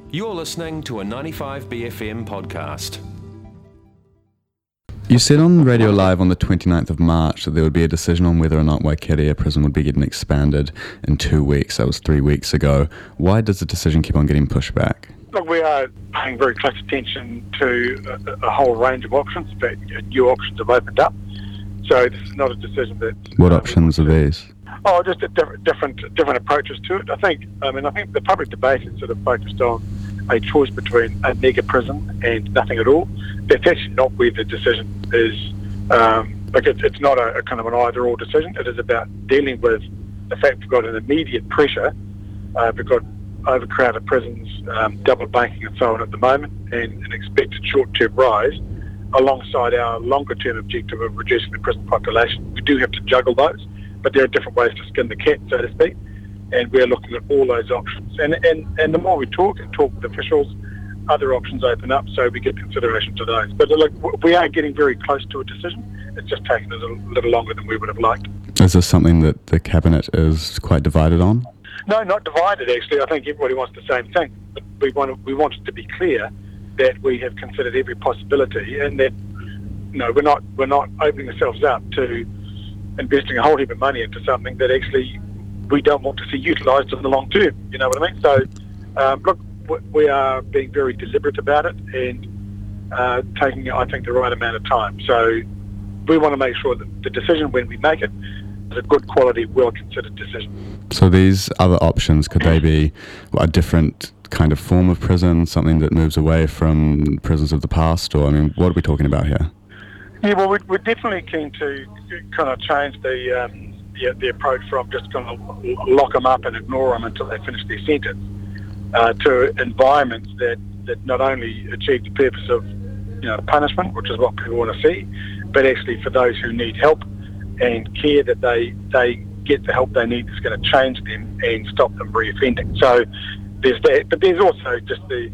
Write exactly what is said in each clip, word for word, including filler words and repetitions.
You're listening to a ninety-five B F M podcast. You said on Radio Live on the twenty-ninth of March that there would be a decision on whether or not Waikeria prison would be getting expanded in two weeks. That was three weeks ago. Why does the decision keep on getting pushed back? Look, we are paying very close attention to a, a whole range of options. In fact, new options have opened up. So this is not a decision that... What uh, options are these? Oh, just a diff- different different approaches to it. I think, I mean, I think the public debate is sort of focused on a choice between a mega prison and nothing at all. That's actually not where the decision is. Um, like it, it's not a, a kind of an either-or decision. It is about dealing with the fact we've got an immediate pressure. Uh, we've got overcrowded prisons, um, double banking and so on at the moment, and an expected short-term rise alongside our longer-term objective of reducing the prison population. We do have to juggle those, but there are different ways to skin the cat, so to speak, and we're looking at all those options. And, and, and the more we talk and talk with officials, other options open up, so we give consideration to those. But look, we are getting very close to a decision. It's just taken us a little longer than we would have liked. Is this something that the Cabinet is quite divided on? No, not divided, actually. I think everybody wants the same thing. But we want, we want it to be clear that we have considered every possibility, and that, you know, we're not we're not opening ourselves up to investing a whole heap of money into something that actually we don't want to see utilised in the long term. You know what I mean? So, um, look, we are being very deliberate about it and uh, taking, I think, the right amount of time. So we want to make sure that the decision, when we make it, is a good quality, well-considered decision. So these other options, could they be a different kind of form of prison, something that moves away from prisons of the past? Or, I mean, what are we talking about here? Yeah, well, we're, we're definitely keen to kind of change the, um, the, the approach from just kind of lock them up and ignore them until they finish their sentence. Uh, to environments that, that not only achieve the purpose of, you know, punishment, which is what people want to see, but actually for those who need help and care that they they get the help they need that's going to change them and stop them reoffending. So there's that, but there's also just the,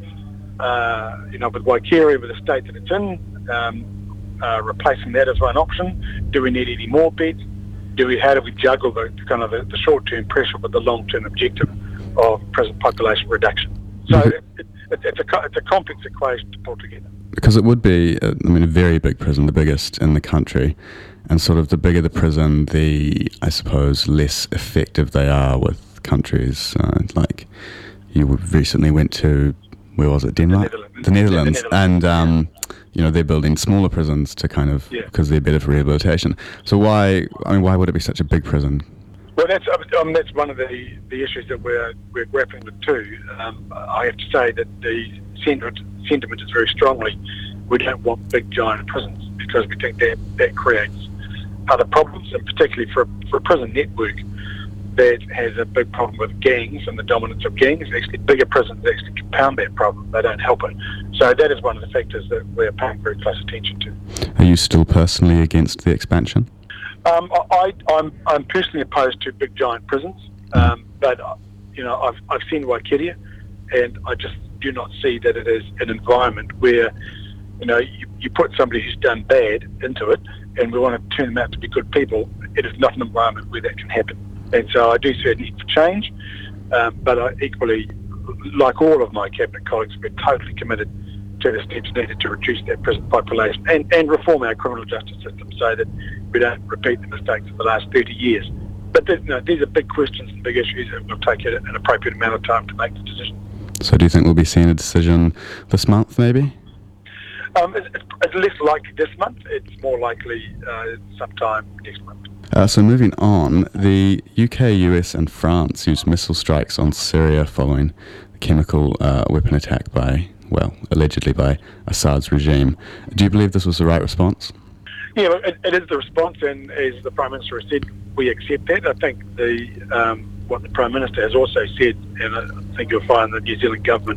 uh, you know, with Waikeria, with the state that it's in, um, uh, replacing that as one option. Do we need any more beds? Do we? How do we juggle the kind of the, the short-term pressure with the long-term objective of prison population reduction? So mm-hmm. it, it, it's a it's a complex equation to pull together. Because it would be, I mean, a very big prison, the biggest in the country, and sort of the bigger the prison, the, I suppose, less effective they are with countries. Uh, like you recently went to, where was it, Denmark? The Netherlands. The Netherlands, the Netherlands. and um, you know, they're building smaller prisons to kind of, yeah. because they're better for rehabilitation. So why, I mean, why would it be such a big prison? Well, that's I mean, that's one of the, the issues that we're we're grappling with too. Um, I have to say that the sentiment sentiment is very strongly, we don't want big giant prisons, because we think that that creates other problems, and particularly for for a prison network that has a big problem with gangs and the dominance of gangs. Actually, bigger prisons actually compound that problem. They don't help it. So that is one of the factors that we're paying very close attention to. Are you still personally against the expansion? Um, I, I'm, I'm personally opposed to big giant prisons, um, but you know I've I've seen Waikeria, and I just do not see that it is an environment where, you know, you, you put somebody who's done bad into it, and we want to turn them out to be good people. It is not an environment where that can happen, and so I do see a need for change. Um, but I equally, like all of my cabinet colleagues, we're totally committed to the steps needed to reduce that prison population and, and reform our criminal justice system so that we don't repeat the mistakes of the last thirty years. But you know, these are big questions and big issues, and we'll take an appropriate amount of time to make the decision. So do you think we'll be seeing a decision this month, maybe? Um, it's, it's less likely this month. It's more likely uh, sometime next month. Uh, so moving on, the U K, U S and France used missile strikes on Syria following a chemical uh, weapon attack by, well, allegedly by Assad's regime. Do you believe this was the right response? Yeah, it, it is the response, and as the Prime Minister has said, we accept that. I think the um, what the Prime Minister has also said, and I think you'll find the New Zealand government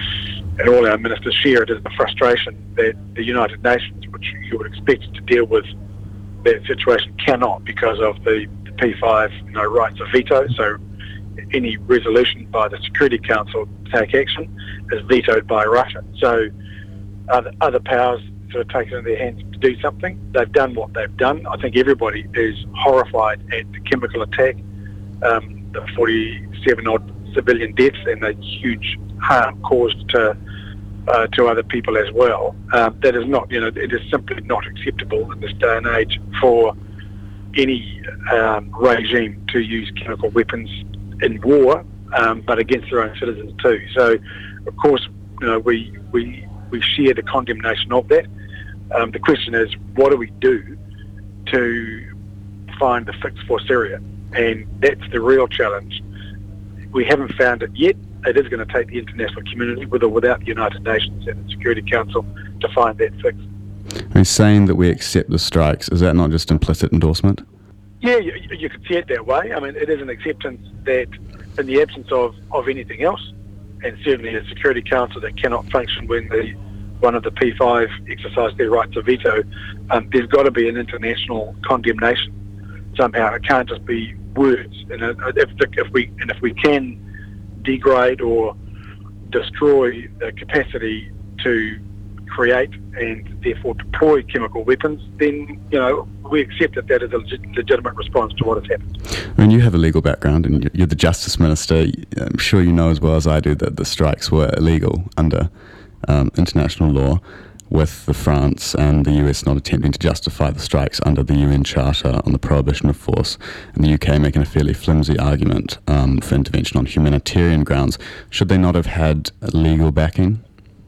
and all our ministers share it, is the frustration that the United Nations, which you would expect to deal with that situation, cannot, because of the, the P five, you know, rights of veto. So any resolution by the Security Council to take action is vetoed by Russia. So other, other powers sort of take it in their hands to do something. They've done what they've done. I think everybody is horrified at the chemical attack, um, the forty-seven odd civilian deaths and the huge harm caused to uh, to other people as well. Um, that is not, you know, it is simply not acceptable in this day and age for any um, regime to use chemical weapons in war, um, but against their own citizens too. So, of course, you know, we we we share the condemnation of that. Um, the question is, what do we do to find the fix for Syria? And that's the real challenge. We haven't found it yet. It is going to take the international community, with or without the United Nations and the Security Council, to find that fix. I mean, saying that we accept the strikes, is that not just implicit endorsement? Yeah, you, you could see it that way. I mean, it is an acceptance that in the absence of, of anything else, and certainly a Security Council that cannot function when the one of the P five exercise their rights of veto, um, there's got to be an international condemnation somehow. It can't just be words. And if, if we and if we can degrade or destroy the capacity to create and therefore deploy chemical weapons, then, you know, we accept that that is a legit, legitimate response to what has happened. I mean, you have a legal background and you're the Justice Minister. I'm sure you know as well as I do that the strikes were illegal under um, international law, with the France and the U S not attempting to justify the strikes under the U N Charter on the prohibition of force, and the U K making a fairly flimsy argument um, for intervention on humanitarian grounds. Should they not have had legal backing?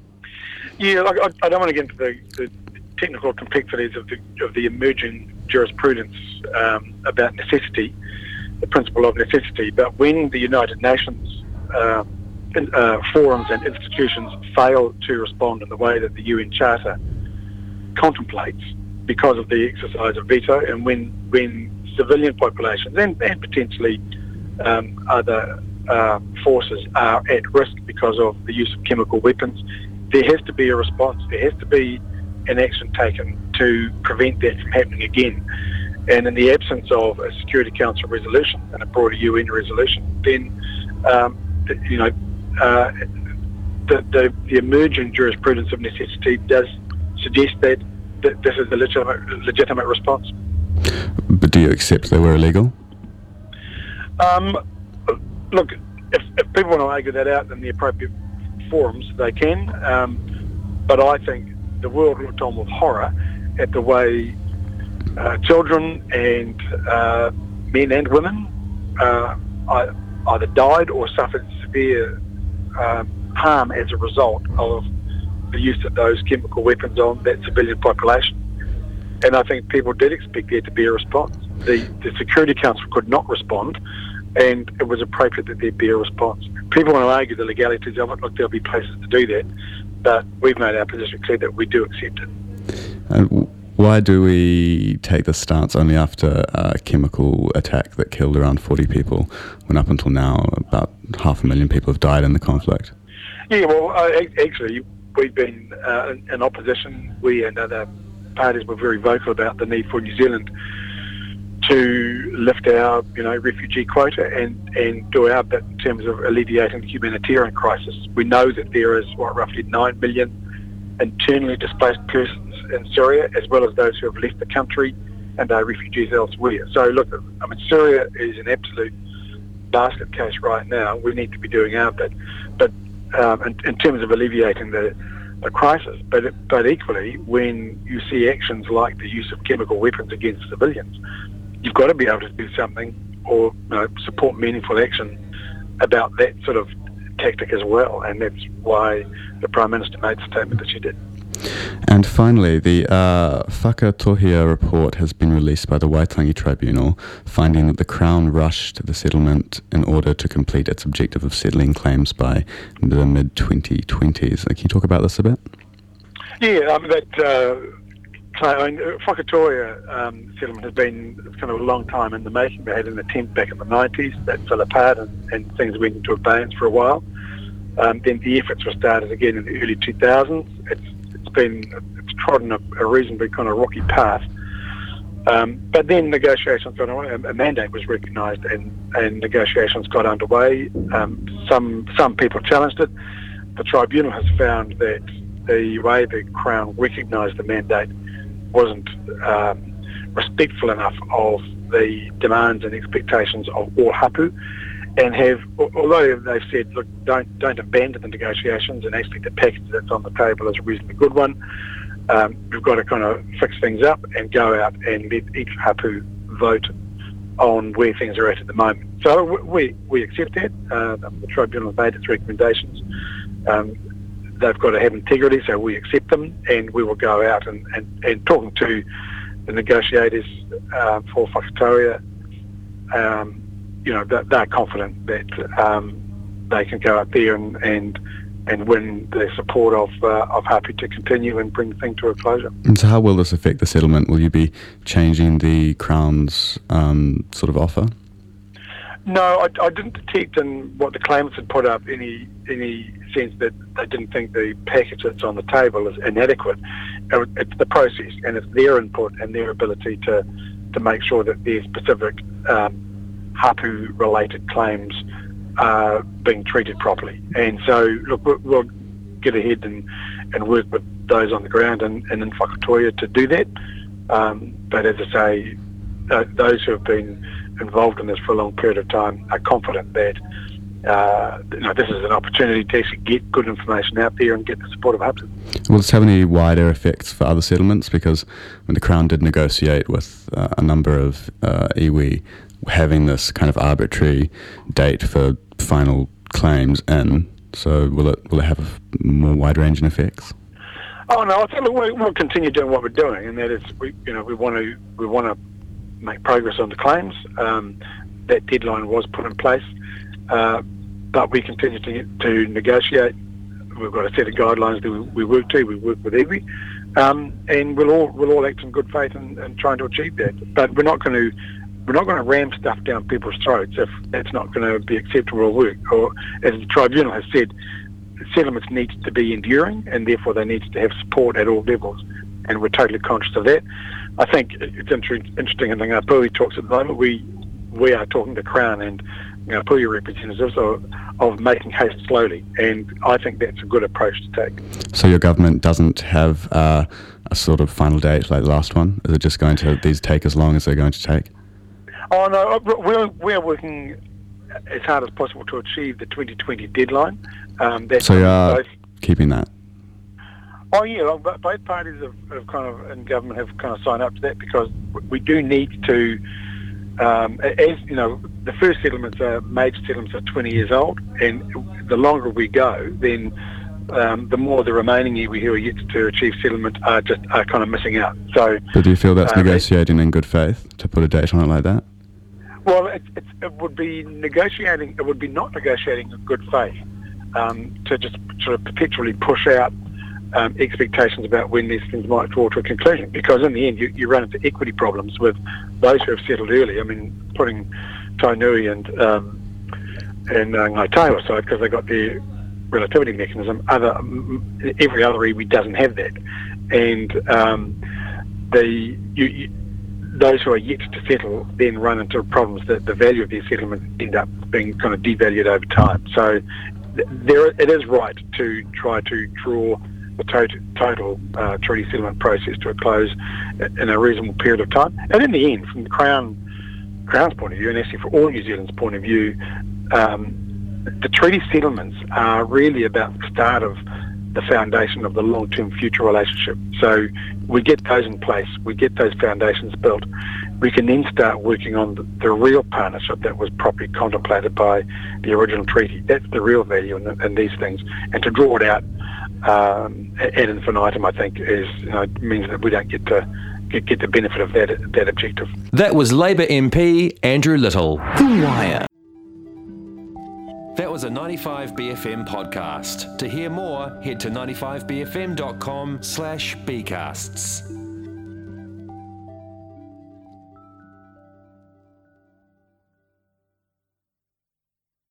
Yeah, like, I, I don't want to get into the, the technical complexities of the of the emerging jurisprudence um, about necessity, the principle of necessity, but when the United Nations uh, in, uh, forums and institutions fail to respond in the way that the U N Charter contemplates because of the exercise of veto, and when when civilian populations and, and potentially um, other uh, forces are at risk because of the use of chemical weapons, there has to be a response. There has to be an action taken to prevent that from happening again. And in the absence of a Security Council resolution and a broader U N resolution, then um, you know uh, the, the the emerging jurisprudence of necessity does suggest that, that this is a legitimate legitimate response. But do you accept they were illegal? Um, look, if, if people want to argue that out in the appropriate forums, they can. Um, but I think the world looked on with horror at the way uh, children and uh, men and women uh, either died or suffered severe uh, harm as a result of the use of those chemical weapons on that civilian population. And I think people did expect there to be a response. The, the Security Council could not respond, and it was appropriate that there be a response. People want to argue the legalities of it. Look, there'll be places to do that, but we've made our position clear that we do accept it. And why do we take this stance only after a chemical attack that killed around forty people, when up until now about half a million people have died in the conflict? Yeah, well, uh, actually, we've been uh, in, in opposition. We and other parties were very vocal about the need for New Zealand to lift our, you know, refugee quota and, and do our bit in terms of alleviating the humanitarian crisis. We know that there is, what, roughly nine million internally displaced persons in Syria, as well as those who have left the country and are refugees elsewhere. So, look, I mean, Syria is an absolute basket case right now. We need to be doing our bit. But um, in, in terms of alleviating the, the crisis, but, but equally, when you see actions like the use of chemical weapons against civilians, you've got to be able to do something or, you know, support meaningful action about that sort of tactic as well, and that's why the Prime Minister made the statement that she did. And finally, the uh, Whakatohia report has been released by the Waitangi Tribunal, finding that the Crown rushed the settlement in order to complete its objective of settling claims by the mid twenty twenties. Can you talk about this a bit? Yeah, I mean, that uh, I mean, Whakatohia um, settlement has been kind of a long time in the making. They had an attempt back in the nineties that fell apart, and, and things went into abeyance for a while. Um, then the efforts were started again in the early two thousands. It's it's been it's trodden a, a reasonably kind of rocky path. Um, but then negotiations got away. A mandate was recognised, and, and negotiations got underway. Um, some some people challenged it. The tribunal has found that the way the Crown recognised the mandate wasn't um, respectful enough of the demands and expectations of all hapu, and have, although they've said, look, don't don't abandon the negotiations, and actually the package that's on the table is a reasonably good one. Um, we've got to kind of fix things up and go out and let each hapu vote on where things are at at the moment. So we we accept that. Uh, the tribunal made its recommendations. Um, they've got to have integrity, so we accept them, and we will go out and, and, and talking to the negotiators uh, for Whakatauria, um, you know, they're, they're confident that um, they can go out there and, and and win the support of uh, of Hapu to continue and bring the thing to a closure. And so how will this affect the settlement? Will you be changing the Crown's um, sort of offer? No, I, I didn't detect in what the claimants had put up any any sense that they didn't think the package that's on the table is inadequate. It's the process, and it's their input and their ability to, to make sure that their specific um, Hapu-related claims are being treated properly. And so, look, we'll, we'll get ahead and, and work with those on the ground and, and in Whakatauria to do that. Um, but as I say, uh, those who have been involved in this for a long period of time are confident that uh, you know, this is an opportunity to actually get good information out there and get the support of Hapu. Will this have any wider effects for other settlements? Because when the Crown did negotiate with uh, a number of uh, iwi, having this kind of arbitrary date for final claims in, so will it will it have a more wide-ranging effects? Oh no, I think we'll, we'll continue doing what we're doing, and that is, we you know we want to we want to make progress on the claims. Um, that deadline was put in place, uh, but we continue to to negotiate. We've got a set of guidelines that we, we work to. We work with iwi, um, and we'll all we'll all act in good faith in, in trying to achieve that. But we're not going to. We're not going to ram stuff down people's throats if that's not going to be acceptable or work. Or, as the tribunal has said, settlements need to be enduring, and therefore they need to have support at all levels. And we're totally conscious of that. I think it's inter- interesting in the Ngāpuhi talks at the moment. We we are talking to Crown and Ngāpuhi representatives of, of making haste slowly, and I think that's a good approach to take. So your government doesn't have uh, a sort of final date like the last one? Is it just going to these take as long as they're going to take? Oh no, we're we're working as hard as possible to achieve the twenty twenty deadline. Um, that's so you are both, keeping that? Oh yeah, well, both parties have, have kind of in government have kind of signed up to that, because we do need to. Um, as you know, the first settlements are major settlements are twenty years old, and the longer we go, then um, the more the remaining iwi who are yet to achieve settlement are just are kind of missing out. So, but do you feel that's um, negotiating in good faith to put a date on it like that? Well, it, it, it would be negotiating. It would be not negotiating in good faith um, to just sort of perpetually push out um, expectations about when these things might draw to a conclusion. Because in the end, you, you run into equity problems with those who have settled early. I mean, putting Tainui and um, and uh, Ngaitaua aside, because they got their relativity mechanism. Other every other iwi doesn't have that, and um, the you. you those who are yet to settle then run into problems that the value of their settlement end up being kind of devalued over time. So th- there, it is right to try to draw the to- total uh, treaty settlement process to a close in a reasonable period of time. And in the end, from the Crown, Crown's point of view, and actually for all New Zealand's point of view, um, the treaty settlements are really about the start of the foundation of the long-term future relationship. So we get those in place, we get those foundations built, we can then start working on the, the real partnership that was properly contemplated by the original treaty. That's the real value in, in these things. And to draw it out um, ad infinitum, I think, is you know, means that we don't get to get, get the benefit of that, that objective. That was Labour M P Andrew Little. The Wire. That was a ninety-five B F M podcast. To hear more, head to ninety-five b f m dot com slash bcasts.